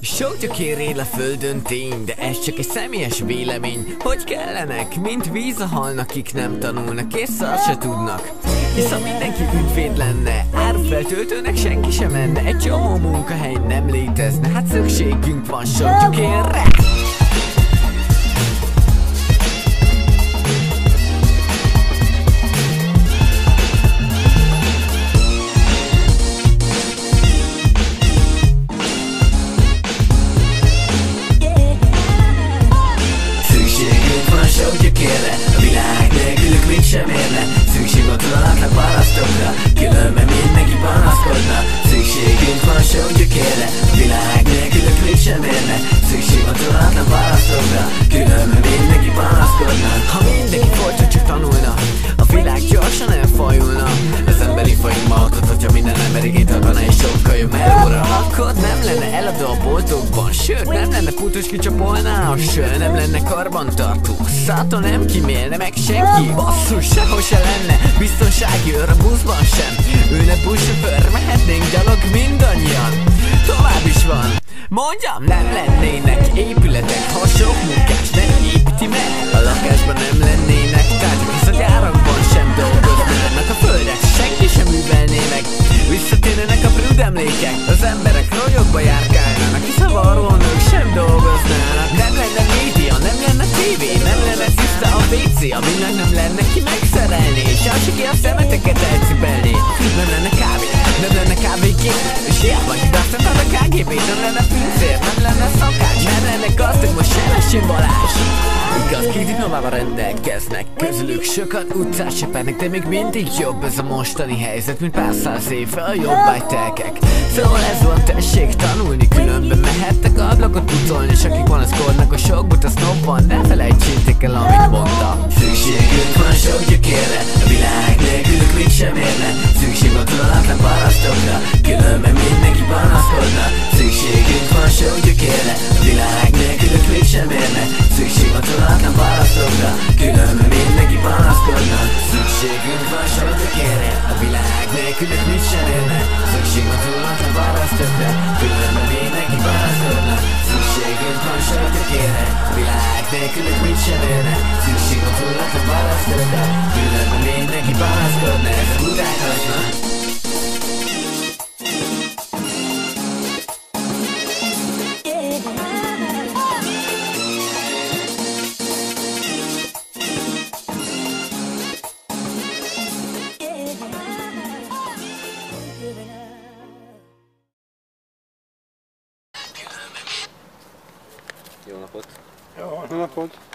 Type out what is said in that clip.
Sok gyökér él a földön tény, de ez csak egy személyes vélemény. Hogy kellenek, mint víz a halnak, akik nem tanulnak és szar se tudnak. Hisz ha mindenki ügyvéd lenne, árufeltöltőnek senki sem menne, egy csomó munkahely nem létezne, hát szükségünk van sok gyökérre. A világ nélkülük mit sem érne. Szükség van tudatlan parasztokra, különben mindenki panaszkodna. Szükségünk van sok gyökérre. A világ nélkülük mit sem érne. Szükség van tudatlan parasztokra, különben mindenki panaszkodna. Ha mindenki folyton csak tanulna, a világ gyorsan elfajulna. Az emberi faj magadhat, hogyha minden ember igényt adana és sokkal jobb melóra. Akkor nem lenne eladó a boltokban, sőt nem lenne pultos kicsapolná a sör, nem lenne karbantartó, szától nem kimélne meg senki. Basszus, sehol se lenne biztonsági őr a buszban sem. Ülne buszsofőr, mehetnénk gyalog mindannyian. Tovább is van, mondjam, nem lennének épületek, ha sok munkás nem építi meg. A lakásban nem lennének tárgyak, hisz a gyárakban sem dolgoznának. A földet senki sem művelné meg, visszatérnének a prűd emlékek. Az emberek rogyokba járkálnának, hisz a varrónők sem dolgoznának. Nem lenne média, nem lenne tévé, nem lenne tiszta a WC, a világ nem lenne ki megszerelni, és az ki a szemeteket elcipelni. Nem lenne kávé, nem lenne kávégép, és hiába hibáztatnád a KGB-t. Nem lenne pincér, nem lenne szakács, nem lenne gazdag, most se lessél Balázs. Igaz, két diplomával rendelkeznek, közülük sokat utcát sepernek, de még mindig jobb ez a mostani helyzet, mint pár száz éve a jobbágytelkek. Szóval ez van, tessék tanulni, különben mehettek ablakot pucolni, és akik panaszkodnak a sok buta sznopban, ne felejtsétek el, amit mondta. Szükségünk van sok gyökérre, a világ nélkülük mit sem érne. Szükség van tudatlan parasztokra, különben mindenki panaszkodna. Szükségünk van sok gyökérre, a világ nélkülük mit sem érne. Szükség van tudatlan parasztokra, különben mindenki panaszkodna. Szükségünk van sok gyökérre, a világ nélkülük mit sem érne. Szükség van tudatlan parasztokra, különben mindenki panaszkodna. Szükségünk van sok gyökérre, a világ nélkülük mit sem érne. Szükség van tudatlan parasztokra, különben mindenki panaszkodna. Ezek utálkoznak. Jó napot! Jó napot!